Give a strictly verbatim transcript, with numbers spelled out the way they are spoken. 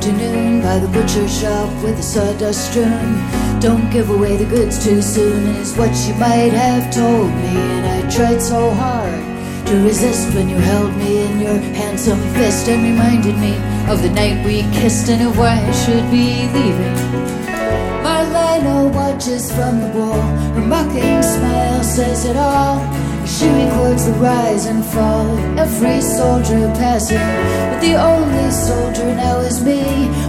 afternoon by the butcher shop with the sawdust strewn. Don't give away the goods too soon is what you might have told me, and I tried so hard to resist when you held me in your handsome fist and reminded me of the night we kissed and of why I should be leaving. Marlena watches from the wall, her mocking smile says it all. She records the rise and fall of every soldier passing, but the only soldier now is me.